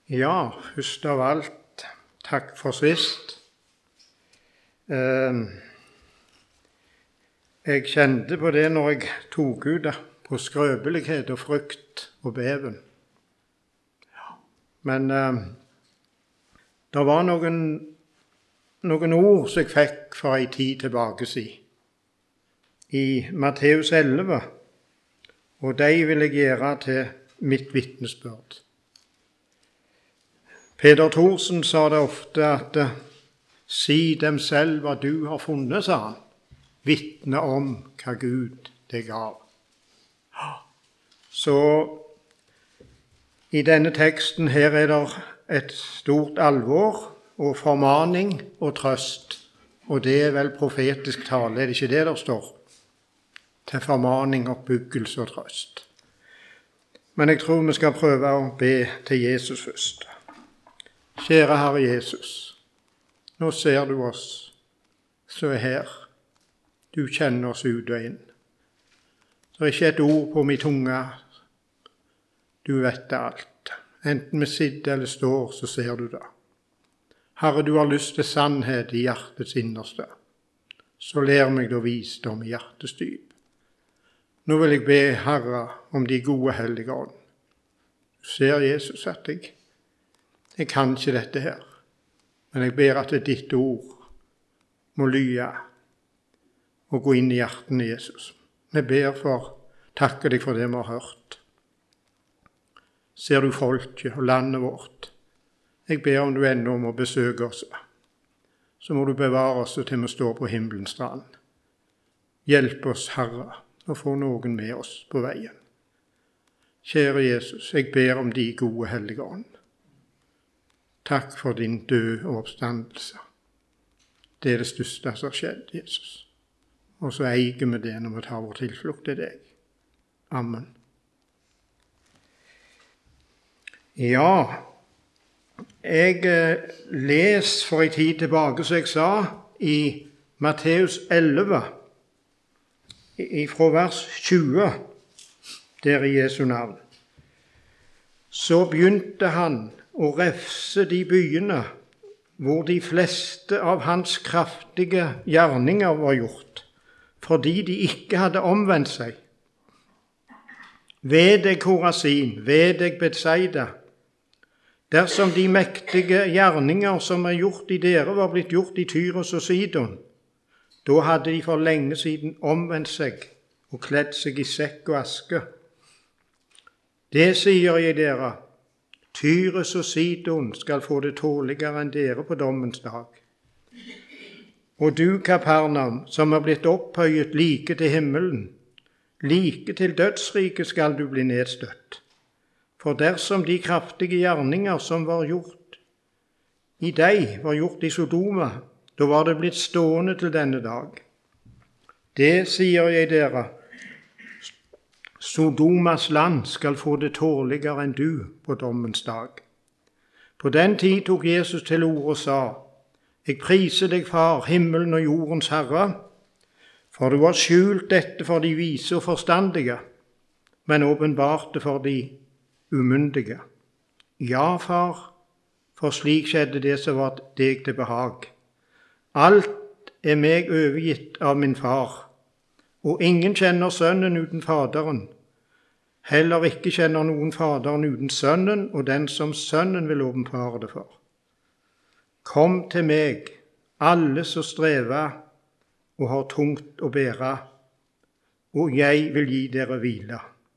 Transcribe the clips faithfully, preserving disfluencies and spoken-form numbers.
Ja, først av alt, takk for sist. Eh, jeg kjente på det når jeg tok ut det, på skrøpelighet og frykt og beven. Men eh, det var noen, noen ord som jeg fikk for en tid tilbake siden, i Matteus elleve, og de vil jeg gjøre til mitt vitnesbyrd. Peder Thorsen sa det ofte at «Si dem selv hva du har funnet», sa han, «vitne om hva Gud deg gav». Så i denne teksten her er det et stort alvor og formaning og trøst, og det er vel profetisk tale, er det ikke det der står? Til formaning, oppbyggelse og trøst. Men jeg tror vi skal prøve å be til Jesus først. Kjære Herre Jesus, nå ser du oss som er her. Du kjenner oss ut og inn. Det er ikke et ord på min tunge. Du vet alt. Enten vi sitter eller står, så ser du det. Herre, du har lyst til sannhet i hjertets innerste. Så lær meg da visdom i hjertets dyp. Nå vil jeg be, Herre, om de gode hellige ånd. Du ser, Jesus, at jeg Jeg kan ikke dette her, men jeg ber at ditt ord må lye og gå inn i hjertene, Jesus. Vi ber for, takker deg for det vi har hørt. Ser du folket og landet vårt? Jeg ber om du ennå må besøke oss. Så må du bevare oss til vi står på himmelens strand. Hjelp oss, Herre, å få noen med oss på veien. Kjære Jesus, jeg ber om de gode hellige ånd. Takk for din død og oppstandelse. Det er det største som har skjedd, Jesus. Og så eier vi det når vi tar vår tilflukt til deg. Amen. Ja, jeg eh, les for en tid tilbake, som jeg sa, i Matteus elleve, fra vers tjue, der i Jesu navn. Så begynte han å refse de byene hvor de fleste av hans kraftige gjerninger var gjort, fordi de ikke hadde omvendt seg. Ved deg, Korasin, ved deg, Betsaida, dersom de mektige gjerninger som er gjort i dere var blitt gjort i Tyros og Sidon, da hadde de for lenge siden omvendt seg og kledd seg i sekk og aske. Det sier jeg dere, Tyros og Sidon skal få det tåligere enn dere på dommens dag. Og du, Kapernaum, som er blitt opphøyet like til himmelen, like til dødsriket skal du bli nedstøtt. For dersom de kraftige gjerninger som var gjort i deg, var gjort i Sodoma, da var det blitt stående til denne dag. Det sier jeg dere, Sodomas land skal få det tåligere enn du på dommens dag. På den tid tok Jesus til orde og sa, Jeg priser deg, Far, himmelen og jordens Herre, for du har skjult dette for de vise og forstandige, men åpenbart det for de umyndige. Ja, Far, for slik skjedde det som var deg til behag. Alt er meg overgitt av min Far, og ingen kjenner Sønnen uten Faderen. Heller ikke kjenner noen Faderen uten Sønnen, og den som Sønnen vil åpenbare det for. Kom til meg, alle som strever og har tungt å bære, og jeg vil gi dere hvile.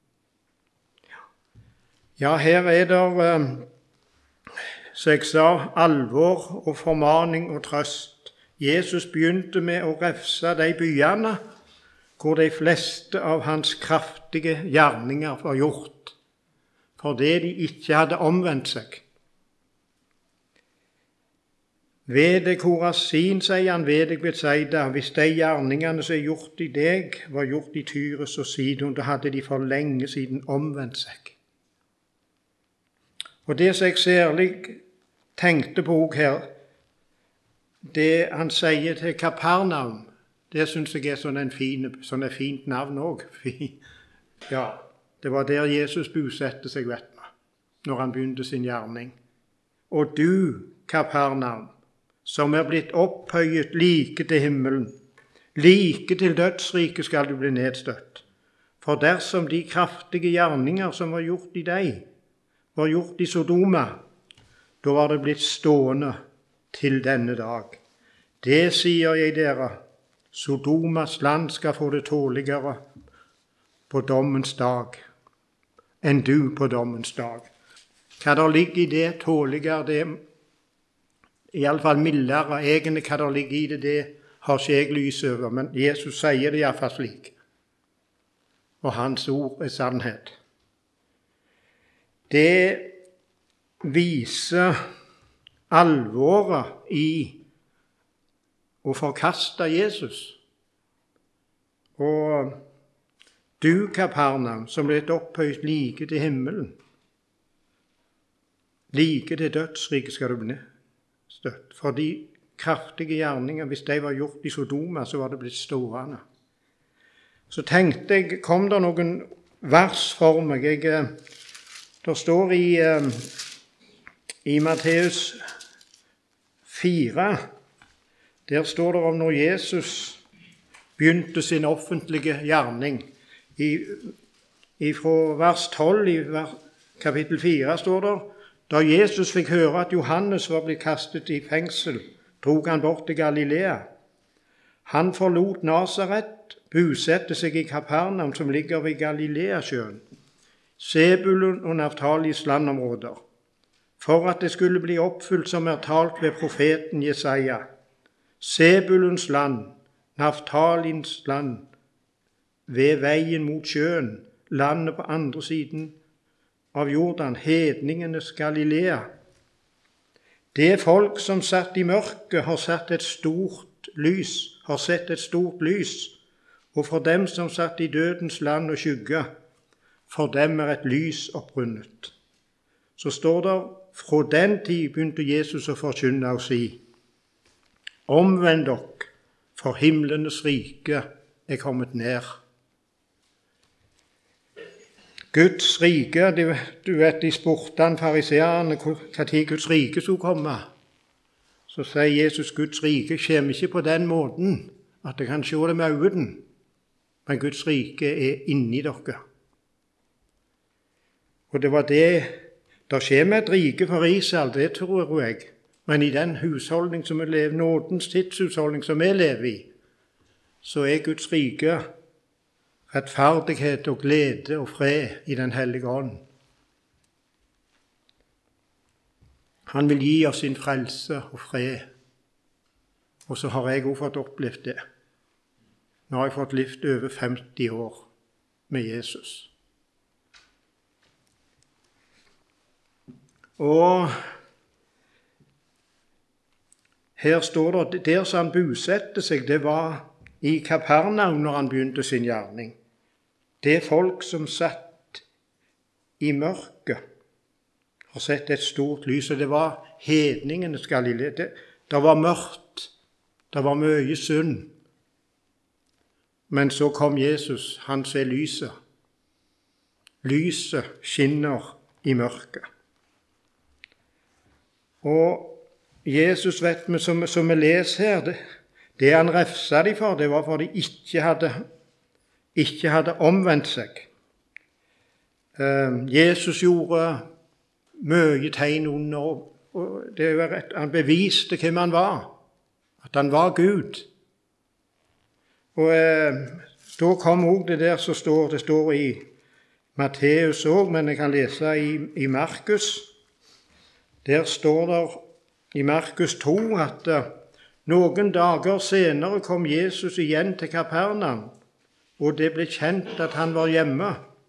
Ja, her er det, som jeg sa, alvor og formaning og trøst. Jesus begynte med å refse de byene hvor de fleste av hans kraftige gjerninger var gjort, fordi de ikke hadde omvendt seg. Ved deg, Korasin, sier han, ved deg, Betsaida, hvis de gjerningene som er gjort i deg, var gjort i Tyros og Sidon, da hadde de for lenge siden omvendt seg. Og det som jeg særlig tenkte på her, det han sier til Kapernaum, det synes jeg er sånn en fin, sånn et fint navn også. Ja, det var der Jesus bosatte seg, vet vi, når han begynte sin gjerning. og du, Kapernaum, som er blitt opphøyet like til himmelen, like til dødsriket skal du bli nedstøtt. For dersom de kraftige gjerninger som var gjort i deg, var gjort i Sodoma, da var det blitt stående til denne dag. Det sier jeg dere, Sodomas land skal få det tåligere på dommens dag enn du på dommens dag. Hva der ligger i det tåligere, det i alle fall mildere. Egentlig hva der ligger i det, det har ikke jeg lys over, men Jesus sier det i hvert fall slik. Og hans ord er sannhet. Det viser alvoret i å forkaste Jesus. Og du, Kapernaum, som ble opphøyt like til himmelen, like til dødsriket skal du bli støtt. For de kraftige gjerninger, hvis de var gjort i Sodoma, så var det blitt stående. Så tenkte jeg, kom det noen vers for meg. Jeg, det står i, i Matteus fire, der står det om når Jesus begynte sin offentlige gjerning. I, i fra vers tolv i kapittel fire står det, da Jesus fikk høre at Johannes var blitt kastet i fengsel, drog han bort til Galilea. Han forlot Nasaret, bosatte seg i Kapernaum, som ligger ved Galileasjøen, Sebulun og Naftalis landområder, for at det skulle bli oppfylt som er talt ved profeten Jesaja. Sebuluns land, Naftalins land, ved veien mot sjøen, landet på andre siden av Jordan, hedningenes Galilea. Det folk som satt i mørket, har sett et stort lys, har sett et stort lys, og for dem som satt i dødens land og skygge, for dem er et lys opprunnet. Så står det, fra den tid begynte Jesus å forkynne og si, omvend dere, for himlenes rike er kommet ned. Guds rike, du vet, de spurte han fariseerne hva tid Guds rike skulle komme. Så sier Jesus, Guds rike kommer ikke på den måten at jeg kan se det med øynene, men Guds rike er inni dere. Og det var det, der kommer et rike for Israel, det tror jeg, men i den husholdning som vi lever, nådens tidshusholdning som vi lever i, så er Guds rike rettferdighet og glede og fred i den hellige ånd. Han vil gi oss sin frelse og fred. Og så har jeg også fått opplevd det. Nå har jeg fått levd over femti år med Jesus. Og her står det, der som han bosatte seg, det var i Kapernaum når han begynte sin gjerning. Det folk som satt i mørket, har sett et stort lys, og det var hedningenes Galilea. Det, det var mørkt, det var mye synd. Men så kom Jesus, han ser lyset. Lyset skinner i mørket. Og Jesus, vet vi, som, som vi leser her, det, det han refsa de for, det var for de ikke hadde, ikke hadde omvendt seg. Uh, Jesus gjorde mye tegn under, og det var rett, han beviste hvem han var, at han var Gud. Og uh, da kom også det der som står, det står i Matteus også, men jeg kan lese i, i Markus. Der står det i Markus to at uh, noen dager senere kom Jesus igjen til Kapernaum, og det ble kjent at han var hjemme.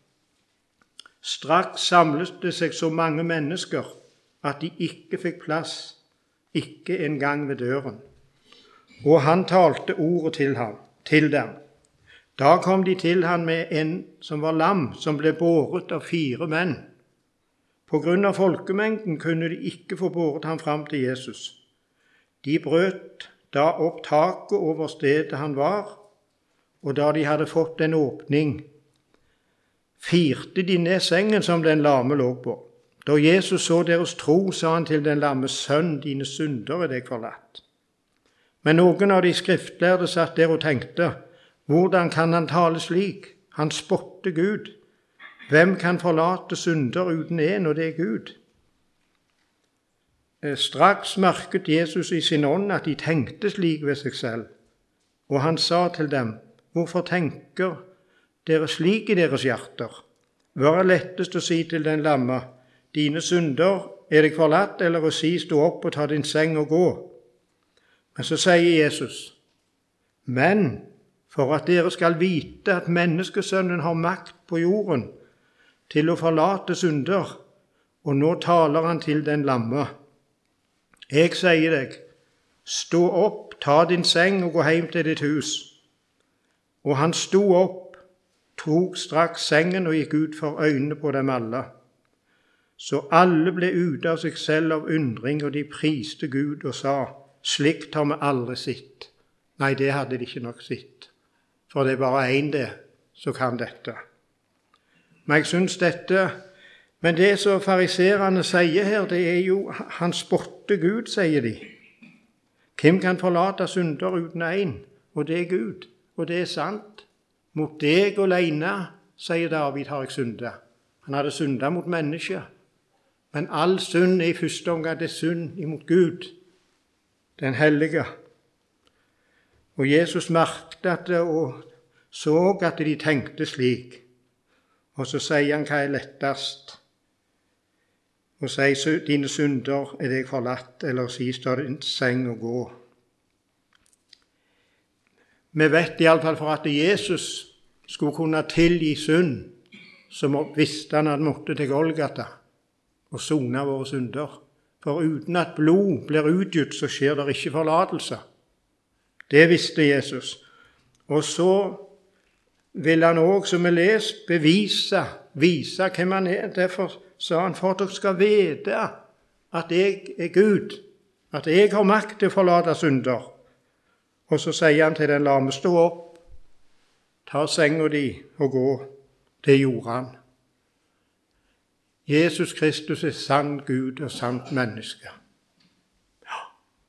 Straks samlet det seg så mange mennesker at de ikke fikk plass, ikke engang ved døren. Og han talte ordet til ham, til dem. Da kom de til ham med en som var lam, som ble båret av fire menn. På grunn av folkemengden kunne de ikke få båret ham fram til Jesus. De brøt da opp taket over stedet han var, og da de hadde fått en åpning, firte de ned sengen som den lame lå på. Da Jesus så deres tro, sa han til den lamme: Sønn, dine synder er deg forlatt. Men noen av de skriftlærde satt der og tenkte: Hvordan kan han tale slik? Han spotter Gud. Hvem kan forlate synder uten en, og det er Gud? Straks merket Jesus i sin ånd at de tenkte slik ved seg selv, og han sa til dem: Hvorfor tenker dere slik i deres hjerter? Hva er lettest å si til den lamme: Dine synder er deg forlatt, eller å si: Stå opp og ta din seng og gå? Men så sier Jesus: Men for at dere skal vite at menneskesønnen har makt på jorden til å forlate synder, og nå taler han til den lamme: Jeg sier deg, stå opp, ta din seng og gå hjem til ditt hus. Og han sto opp, tok straks sengen og gikk ut for øynene på dem alle. Så alle ble ute av seg selv av undring, og de priste Gud og sa: Slikt har vi aldri sett. Nei, det hadde de ikke nok sett, for det er bare én det som kan dette. Men jeg synes dette Men det som fariserene sier her, det er jo han spotter Gud, sier de. Hvem kan forlate synder uten en? Og det er Gud, og det er sant. Mot deg alene, sier David, har jeg syndet. Han hadde syndet mot mennesket. Men all synd er i første omgang det synd imot Gud, den hellige. Og Jesus merket det og så at de tenkte slik. Og så sier han hva er lettest. Og sier: Dine synder er deg forlatt, eller si: Stå din seng og gå. Vi vet iallfall for at Jesus skulle kunne tilgi synd, så visste han at han måtte til Golgata og sone våre synder. For uten at blod blir utgitt, så skjer det ikke forlatelse. Det visste Jesus. Og så vil han også, som vi leser, bevise, vise hvem han er. Derfor sa han: for at dere skal vite at jeg er Gud, at jeg har makt til å forlate synder. Og så sier han til den lamme: stå opp, ta senga di og gå. Det gjorde han. Jesus Kristus er sann Gud og sant menneske. Ja.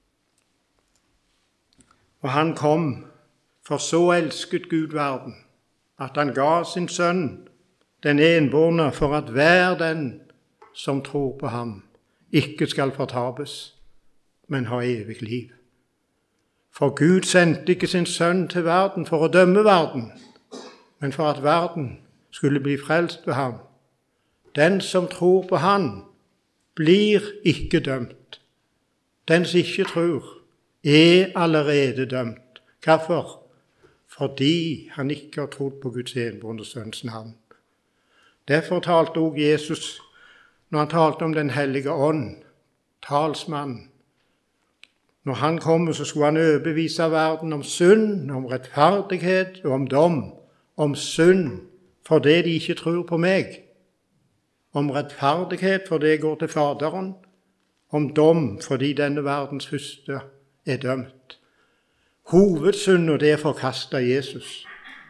Og han kom, for så elsket Gud verden, at han ga sin sønn, den enbårne, for at hver den som tror på ham, ikke skal fortapes, men ha evig liv. For Gud sendte ikke sin sønn til verden for å dømme verden, men for at verden skulle bli frelst ved ham. Den som tror på han, blir ikke dømt. Den som ikke tror, er allerede dømt. Hvorfor? Fordi han ikke har trodd på Guds enbårne sønns navn. Derfor talte også Jesus, når han talte om den hellige ånd, talsmannen. Når han kom, så skulle han overbevise verden om synd, om rettferdighet og om dom. Om synd fordi de ikke tror på meg. Om rettferdighet fordi jeg går til Faderen. Om dom fordi denne verdens første er dømt. Hovedsynd, og det er forkastet Jesus.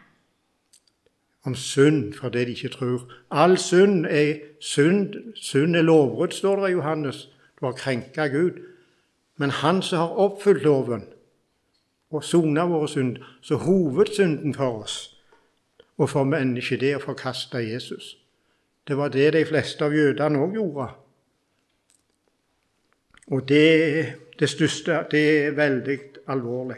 Om synd fordi de ikke tror. All synd er synd. Synd er lovbrudd, står det i Johannes. Du har krenket Gud. Men han som har oppfylt loven og sonet våre synd, så hovedsynden for oss og for mennesket, det er å forkaste Jesus. Det var det de fleste av jødene også gjorde. Og det, det største, det er veldig alvorlig.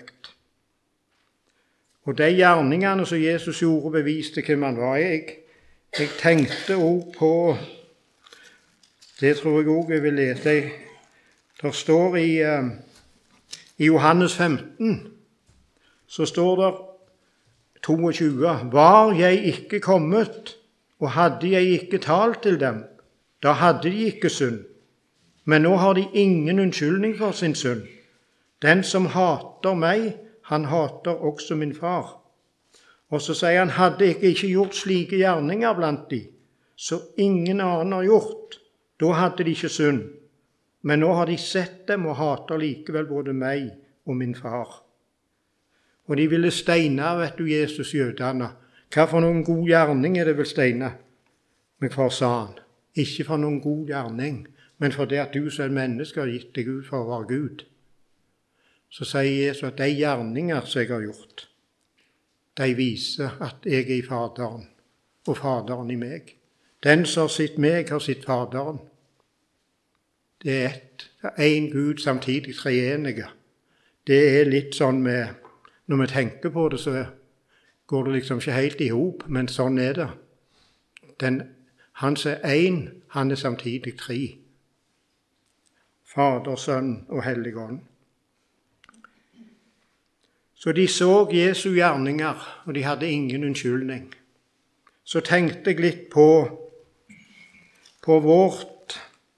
Og de gjerningene som Jesus gjorde, beviste hvem han var. Jeg, jeg tenkte også på, det tror jeg også jeg vil lese, det står i, i Johannes femten, så står det toogtyve, var jeg ikke kommet, og hadde jeg ikke talt til dem, da hadde de ikke synd. Men nå har de ingen unnskyldning for sin synd. Den som hater meg, han hater også min far. Og så sier han, hadde jeg ikke gjort slike gjerninger blant de, så ingen annen har gjort, da hadde de ikke synd. Men nå har de sett dem og hater likevel både meg og min far. Og de ville steine, vet du, Jesus jødene. Hva for noen god gjerning er det vel steine? Men hva sa han? Ikke for noen god gjerning, men for det at du som menneske har gitt deg ut for å være Gud. Så sier Jesus at de gjerninger som jeg har gjort, de viser at jeg er i Faderen, og Faderen i meg. Den som har sett meg, har sett Faderen. Det er ett. Det er én Gud, samtidig treenige. Det er litt sånn med, når vi tenker på det, så går det liksom ikke helt i hop, men sånn er det. Den, han som er én, han er samtidig tre. Fader, Sønn og Hellig Ånd. Så de så Jesu gjerninger, og de hadde ingen unnskyldning. Så tenkte jeg litt på, på vårt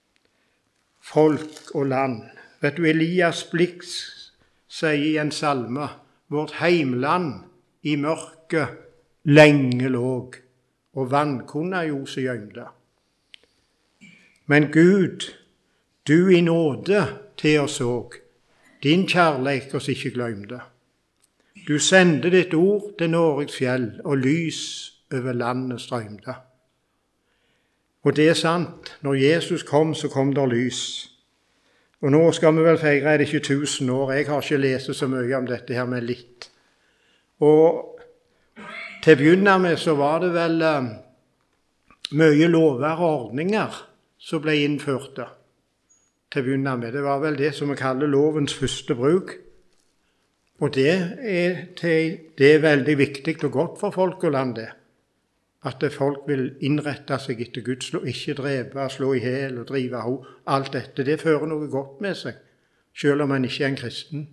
folk og land. Vet du, Elias Blix sier i en salme, vårt heimland i mørket lenge låg, og vannkonna jo så gjømte. Men Gud, du i nåde til oss såg, din kjærleik oss ikke gløymte. Du sendte ditt ord til Norges fjell, og lys over landet strømte. Og det er sant, når Jesus kom, så kom der lys. Og nå skal vi vel feire, er det ikke tusen år, jeg har ikke lest så mye om dette her med litt. Og til å begynne med så var det vel uh, mye lover og ordninger som ble innført. Til å begynne med, det var vel det som vi kaller lovens første bruk. Og det er, til, det er veldig viktig og godt for folk og land det. At folk vil innrette seg etter Guds lov, ikke drepe, slå i hel og drive ho. Alt dette, det fører noe godt med seg, selv om man ikke er en kristen.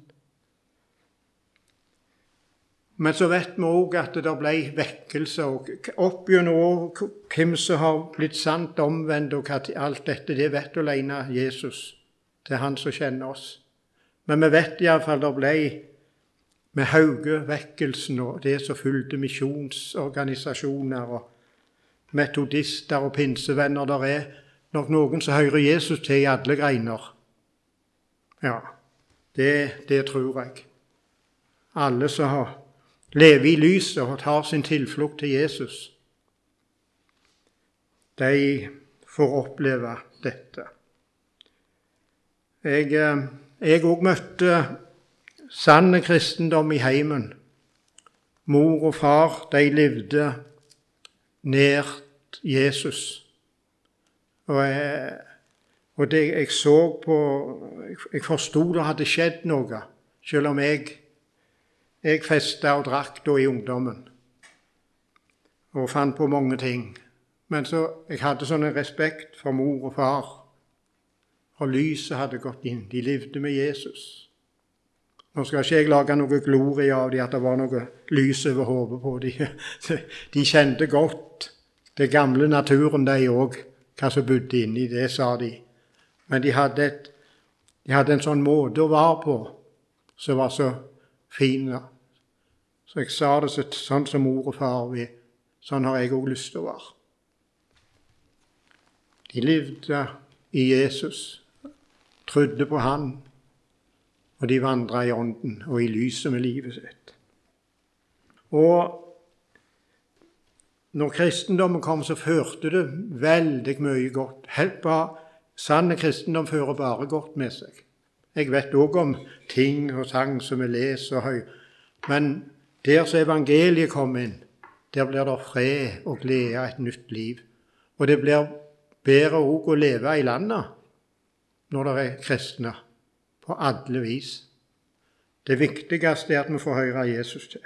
Men så vet vi også at det ble vekkelse, og opp gjennom år, hvem som har blitt sant omvendt, og alt dette, det vet alene Jesus. Det er han som kjenner oss. Men vi vet i hvert fall det ble med Hauge-vekkelsen og det som fulgte misjonsorganisasjoner og metodister og pinsevenner. Der er nok noen som hører Jesus til i alle greiner. Ja, det, det tror jeg. Alle som har lever i lyset og tar sin tilflukt til Jesus, de får oppleve dette. Jeg, jeg også møtte sanne kristendom i heimen. Mor og far, de levde nært Jesus. Og jeg, og det jeg så på, jeg, jeg forstod det hadde skjedd noe, selv om jeg, jeg festet og drakk da i ungdommen. Og fant på mange ting. Men så, jeg hadde sånn en respekt for mor og far. Og lyset hadde gått inn. De levde med Jesus. Nå skal ikke jeg lage noe glorie av dem, at det var noe lys over hodet på dem. De kjente godt det gamle naturen, de også, hva som bodde inni, det sa de. Men de hadde, et, de hadde en sånn måte å være på, som var så fin. Så jeg sa det sånn som mor og far vil. Sånn har jeg også lyst til å være. De levde i Jesus, trodde på han, og de vandret i ånden og i lyset med livet sitt. Og når kristendommen kom, så førte det veldig mye godt. Helt bare, sanne kristendom fører bare godt med seg. Jeg vet også om ting og sang som vi leser og høy. Men der som evangeliet kom inn, der blir det fred og glede, et nytt liv. Og det blir bedre også å leve i landet når det er kristne. På alle vis. Det viktigste er at vi får høre Jesus til.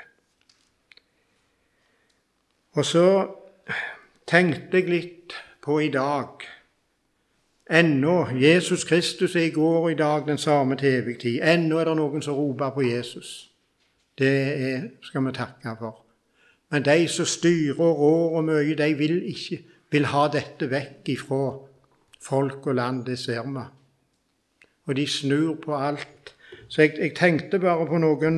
Og så tenkte jeg litt på i dag. Ennå, Jesus Kristus er i går og i dag den samme til evig tid. Ennå er det noen som roper på Jesus. Det er, skal vi takke for. Men de som styrer og rår og mye, de vil ikke vil ha dette vekk ifra folk og land, det ser vi. Og de snur på alt. Så jeg, jeg tenkte bare på noen,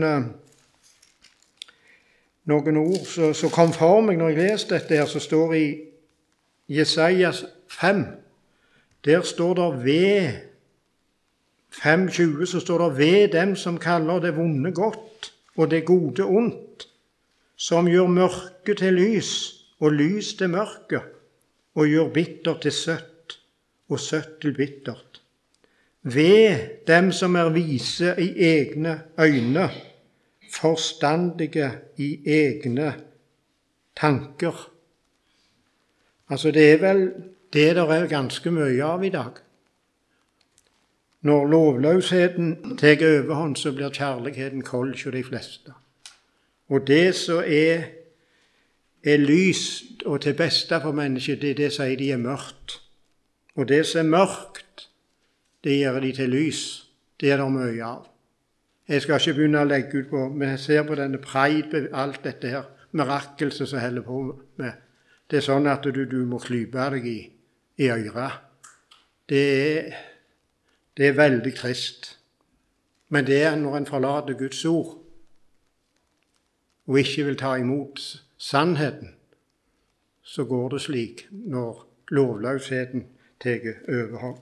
noen ord som, som kom for meg når jeg leste dette her, som står i Jesaja fem. Der står det ved fem tjue, så står det ved dem som kaller det vonde godt, og det gode ondt, som gjør mørke til lys, og lys til mørke, og gjør bittert til søtt, og søtt til bittert. Ved dem som er vise i egne øyne, forstandige i egne tanker. Altså det er vel det der er ganske mye av i dag. Når lovløsheten tar overhånd, så blir kjærligheten kold hos de fleste. Og det som er, er lyst og til beste for mennesket, det er det som de er mørkt. Og det som er mørkt, det gjør de til lys. Det er det mye av. Jeg skal ikke begynne å legge ut på, men jeg ser på denne preid, alt dette her, mirakelset som holder på med. Det er sånn at du, du må klype deg i, i øret. Det er, det er veldig trist. Men det er når en forlater Guds ord, og ikke vil ta imot sannheten, så går det slik når lovløsheten tar overhånd.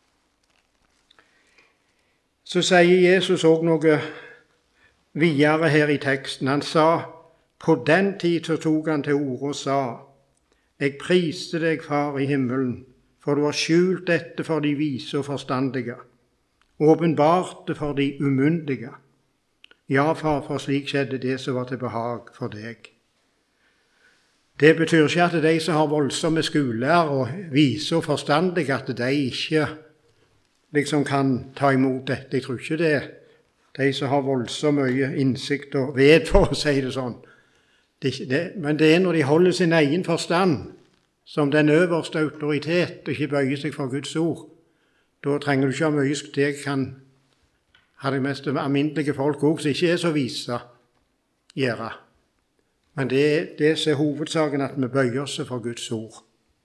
Så sier Jesus også noe videre her i teksten. Han sa, på den tid så tok han til orde og sa, jeg priste deg, Far i himmelen, for du har skjult dette for de vise og forstandige, åpenbart det for de umyndige. Ja, Far, for slik skjedde det som var til behag for deg. Det betyr ikke at de som har voldsomme skoler og vise og forstandige, at de ikke liksom kan ta imot dette. Jeg tror ikke det er de som har voldsomt mye innsikt og vet, for å si det sånn. Det, det, men det er når de holder sin egen forstand som den øverste autoritet og ikke bøyer seg for Guds ord. Da trenger du ikke ha mye. Det kan ha de mest alminnelige folk også, som ikke er så vise, gjøre. Men det, det er hovedsaken, at vi bøyer oss for Guds ord.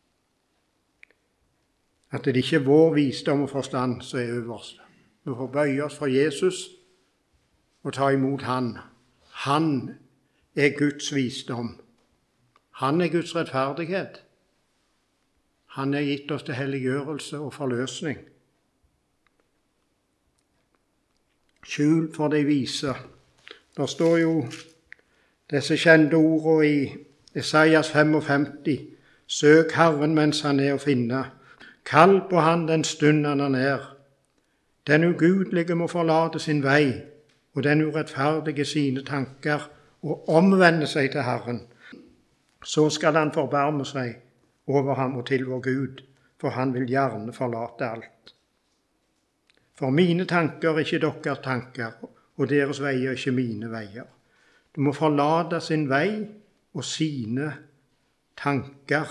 At det ikke er vår visdom og forstand som er øverst. Vi får bøye oss for Jesus og ta imot Han. Han er Guds visdom. Han er Guds rettferdighet. Han er gitt oss til helliggjørelse og forløsning. Skjul for de vise. Der står jo disse kjente ordene i Esaias femtifem. Søk Herren mens han er å finne. Kall på han den stund han er nær. Den ugudelige må forlate sin vei, og den urettferdige sine tanker, og omvende seg til Herren. Så skal han forbarme seg over ham og til vår Gud, for han vil gjerne forlate alt. For mine tanker er ikke deres tanker, og deres veier er ikke mine veier. Du må forlate sin vei og sine tanker,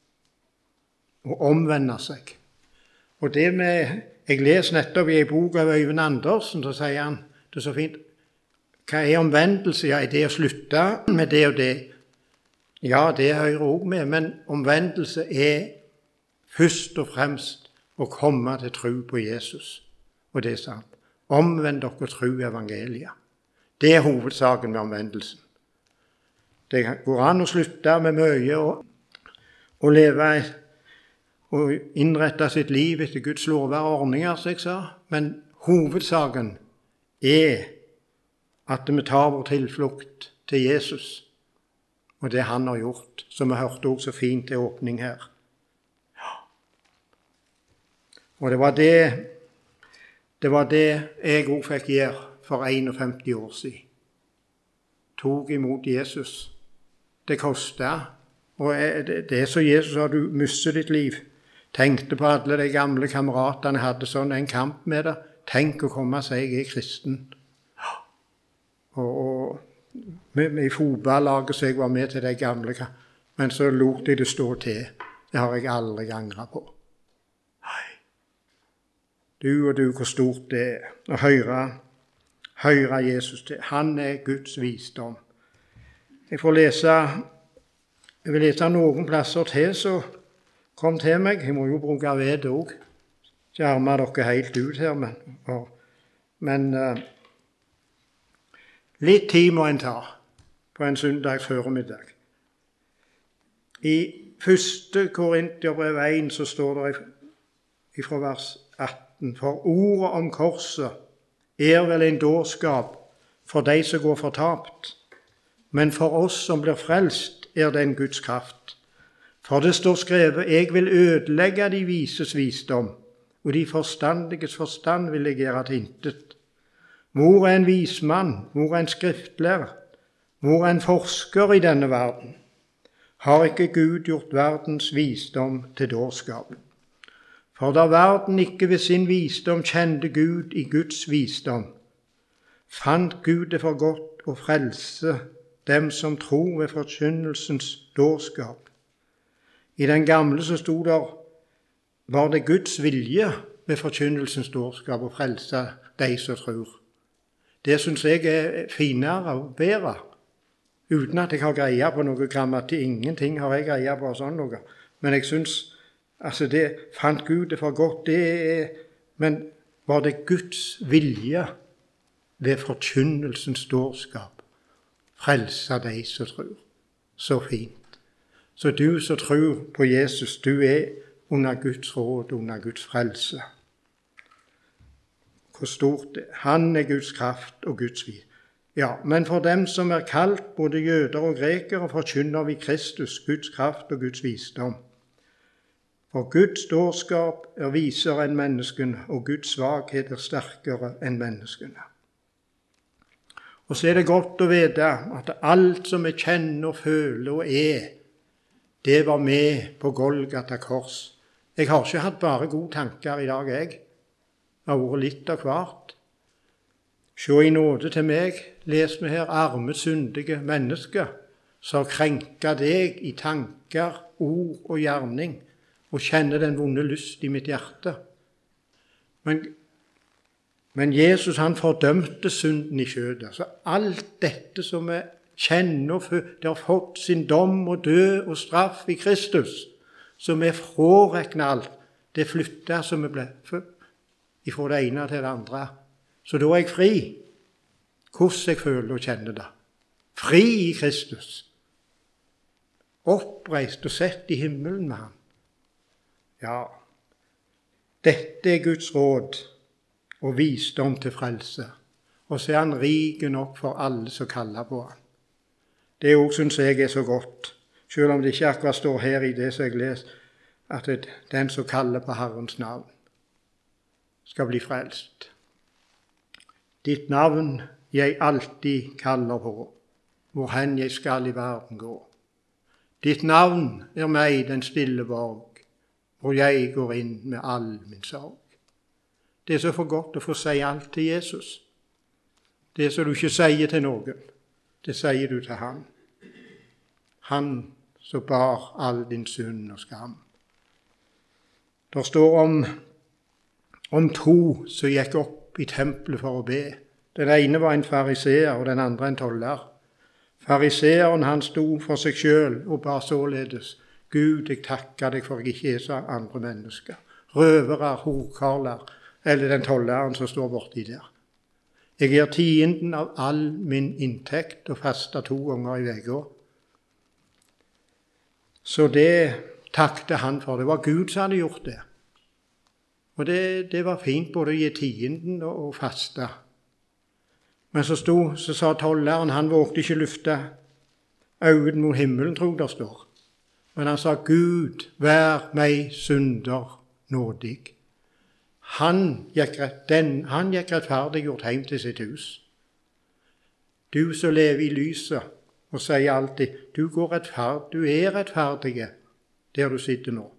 og omvende seg. Og det med, jeg leser nettopp i en bok av Øyvind Andersen, så sier han, det er så fint, hva er omvendelse? Ja, er det å slutte med det og det? Ja, det hører også med, men omvendelse er først og fremst å komme til tro på Jesus. Og det er sant. Omvend dere tro evangeliet. Det er hovedsaken med omvendelsen. Det går an å slutte med mye og, og leve og innrette sitt liv etter Guds lover og ordninger, som jeg sa. Men hovedsaken er at vi tar vår tilflukt til Jesus, og det han har gjort, som vi hørte også så fint til åpning her. Ja. Og det var det, det var det jeg også fikk gjøre for femtien år siden. Tog imot Jesus. Det kostet, og det er så Jesus sa, du mister ditt liv. Tenkte på alle de gamle kameratene hadde sånn en kamp med det. Tenk å komme og si jeg er kristen. Og, og med, med i fotballaget så jeg var med til de gamle, men så lot de det stå til. Det har jeg aldri angret på. Nei. Du og du, hvor stort det er å høre, høre Jesus til. Han er Guds visdom. Jeg får lese, jeg vil lese noen plasser til, så kom til meg. Jeg må jo bruke ved også. Skjerme dere helt ut her, men, og, men uh, litt tid må en ta på en søndags formiddag. I første Korinterbrev en så står det fra vers atten, for ordet om korset er vel en dårskap for de som går fortapt, men for oss som blir frelst er det en Guds kraft. For det står skrevet, jeg vil ødelegge de vises visdom, og de forstandiges forstand vil jeg gjøre til intet. Hvor er en vismann, hvor er en skriftlærer, hvor er en forsker i denne verden? Har ikke Gud gjort verdens visdom til dårskap? For da verden ikke ved sin visdom kjente Gud i Guds visdom, fant Gud det for godt å frelse dem som tror ved forkynnelsens dårskap. I den gamle så sto der, var det Guds vilje ved forkynnelsens dårskap å frelse de som tror. Det synes jeg er finere og bedre, uten at jeg har greie på noe grammatikk. Ingenting har jeg greie på sånn noe. Men jeg synes, altså det fant Gud det for godt, det er, men var det Guds vilje ved forkynnelsens dårskap, frelse de som tror. Så fint. Så du som tror på Jesus, du er under Guds råd, under Guds frelse. Hvor stort det er. Han er Guds kraft og Guds vid. Ja, men for dem som er kalt, både jøder og grekere, forkynner vi Kristus, Guds kraft og Guds visdom. For Guds dårskap er visere enn menneskene, og Guds svakhet er sterkere enn menneskene. Og så er det godt å vite at alt som vi kjenner og føler og er, det var med på Golgata kors. Jeg har ikke hatt bare gode tanker i dag, jeg. Det har vært litt av hvert. Se i nåde til meg, les vi her, arme, syndige mennesker, som krenker deg i tanker, ord og gjerning, og kjenner den vonde lyst i mitt hjerte. Men, men Jesus, han fordømte synden i kjødet. Så alt dette som vi kjenner og føler, det har fått sin dom og død og straff i Kristus, så vi frarekner alt. Det flytter som vi ble fra det ene til det andre. Så da er jeg fri. Hvordan jeg føler og kjenner det. Fri i Kristus. Oppreist og sett i himmelen med ham. Ja, dette er Guds råd og visdom til frelse. Og så er han rik nok for alle som kaller på ham. Det også synes jeg er så godt, selv om det ikke akkurat står her i det som jeg leser, at det, den som kaller på Herrens navn skal bli frelst. Ditt navn jeg alltid kaller på, hvor hen jeg skal i verden gå. Ditt navn er meg den stille borg, hvor jeg går inn med all min sorg. Det er så for godt å få si alt til Jesus. Det som du ikke sier til noen, det sier du til ham. Han som bar all din synd og skam. Det står om, om to som gikk opp i tempelet for å be. Den ene var en fariseer, og den andre en toller. Fariseeren, han sto for seg selv og ba således: Gud, jeg takker deg for jeg ikke er som andre mennesker. Røvere, horkarler, eller den tolleren som står borti der. Jeg gir tienden av all min inntekt og faster to ganger i veka. Så det takte han for. Det var Gud som hadde gjort det. Og det, det var fint både å gi tienden og, og faste. Men så, stod, så sa tolleren, han vågte ikke løfte øynene mot himmelen, tror jeg det står. Men han sa, Gud, vær meg synder nådig. Han gikk, den, han gikk rettferdiggjort hjem til sitt hus. Du som lever i lyset og sier alltid, du går rettferd, du er rettferdig der du sitter nå.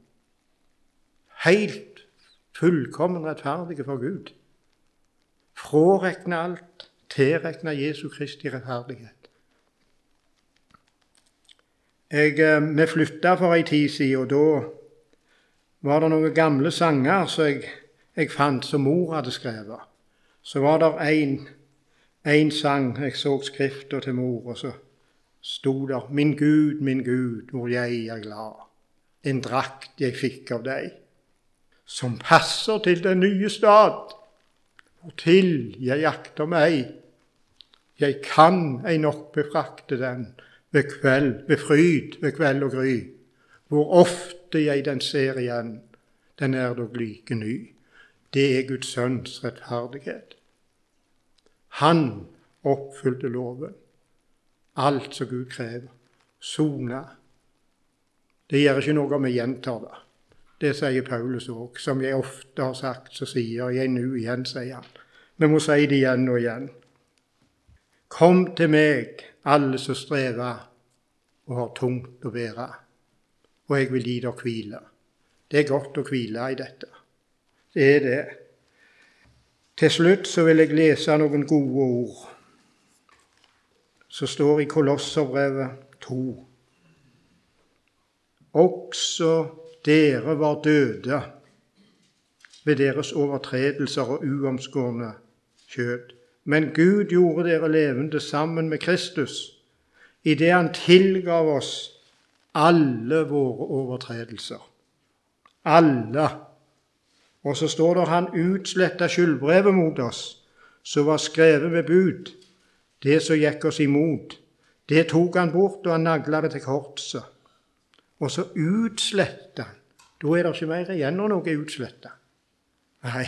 Helt fullkommen rettferdig for Gud. Frarekne alt, tilrekne Jesu Kristi rettferdighet. Jeg, vi flyttet for en tid siden, og da var det noen gamle sanger som jeg, jeg fant som mor hadde skrevet. Så var det en, en sang, jeg så skriften til mor, og så sto der: Min Gud, min Gud, hvor jeg er glad, en drakt jeg fikk av deg, som passer til den nye stad, hvortil jeg jakter meg. Jeg kan ei nok befrakte den, ved kveld, ved fryd, ved kveld og gry. Hvor ofte jeg den ser igjen, den er dog like ny. Det er Guds sønns rettferdighet. Han oppfylte loven. Alt som Gud krever. Sona. Det gjør ikke noe om vi gjentar det. Det sier Paulus også. Som jeg ofte har sagt, så sier jeg nå igjen, sier han. Vi må si det igjen og igjen. Kom til meg, alle som strever og har tungt å bære, og jeg vil gi dere hvile. Det er godt å hvile i dette. Det er det. Til slutt så vil jeg lese noen gode ord som står i Kolosserbrevet to. Også dere var døde ved deres overtredelser og uomskårne kjød. Men Gud gjorde dere levende sammen med Kristus, i det han tilgav oss alle våre overtredelser. Alle. Og så står det han utslettet skyldbrevet mot oss, som var skrevet med bud. Det som gikk oss imot, det tok han bort, og han naglet det til korset. Og så utslettet han. Da er det ikke mer igjen når noe er utslettet. Nei.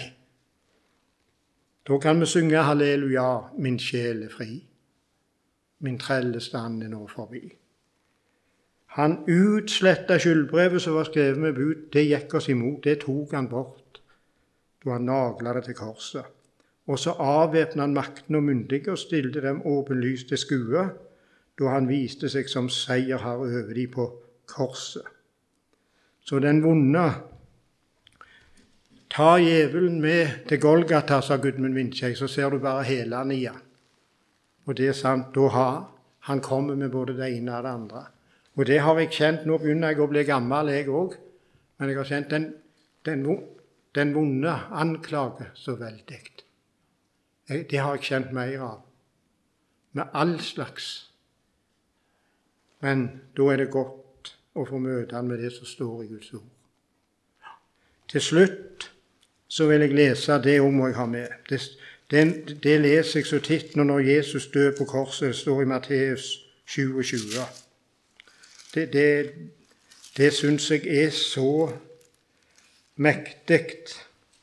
Da kan vi synge halleluja, min sjel er fri. Min trellestand er nå forbi. Han utslettet skyldbrevet som var skrevet med bud. Det gikk oss imot. Det tok han bort, da han naglet det til korset. Og så avvæpnet han makten og myndige og stilte dem åpenlyst til skue, da han viste seg som seierherre over de på korset. Så den vonde, ta djevelen med til Golgata, sa Gudmund Vindskjeg, så ser du bare helene i han. Og det er sant, da har han kommet med både det ene og det andre. Og det har jeg kjent, nå begynner jeg å bli gammel, jeg også, men jeg har kjent den, den, den vonde anklage så veldig. Det har jeg kjent mer av, med all slags. Men da er det godt å få møte han med det som står i Guds ord. Til slutt så vil jeg lese det om jeg har med. Det, det, det leser jeg så titt når Jesus dør på korset. Det står i Matteus tjueåtte. Det, det, det synes jeg er så mektigt.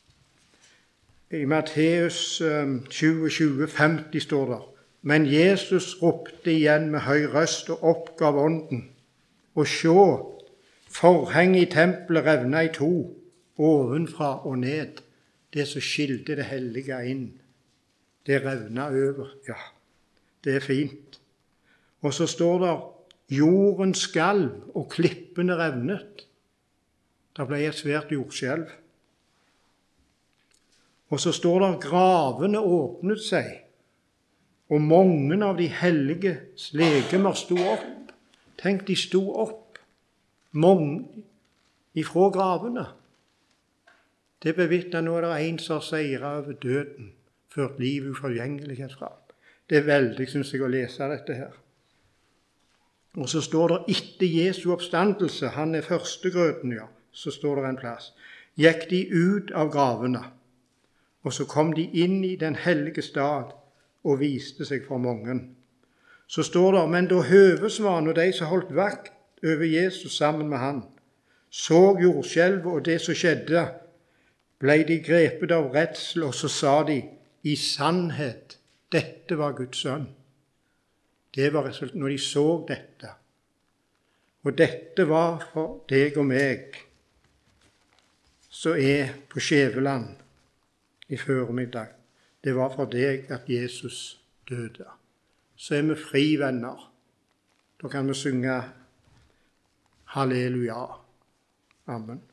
I Matteus tjueåtte, femti står det: Men Jesus ropte igjen med høy røst og oppgav ånden. Og sjå, forhenget i tempelet revna i to, ovenfra og ned. Det som skilte det hellige inn, det revna over. Ja, det er fint. Og så står det: Jorden skalv og klippene revnet. Det ble et svært jordskjelv. Og så står det: Gravene åpnet seg, og mange av de helliges legemer sto opp. Tenk, de sto opp, mange ifra gravene. Det bevitner nå er det en som har seiret over døden, ført liv uforgjengelighet fram. Det er veldig, synes jeg, å lese dette her. Og så står det: Etter Jesu oppstandelse, han er førstegrøten, ja, så står det en plass, gikk de ut av gravene. Og så kom de inn i den hellige stad og viste seg for mange. Så står det: Men da høvedsmannen og de som holdt vakt over Jesus sammen med han, så jordskjelvet og det som skjedde, ble de grepet av redsel, og så sa de: I sannhet, dette var Guds sønn. Det var resultatet når de så dette. Og dette var for deg og meg, som er på Skjæveland i formiddag. Det var for deg at Jesus døde. Så er vi fri, venner. Da kan vi synge halleluja. Amen.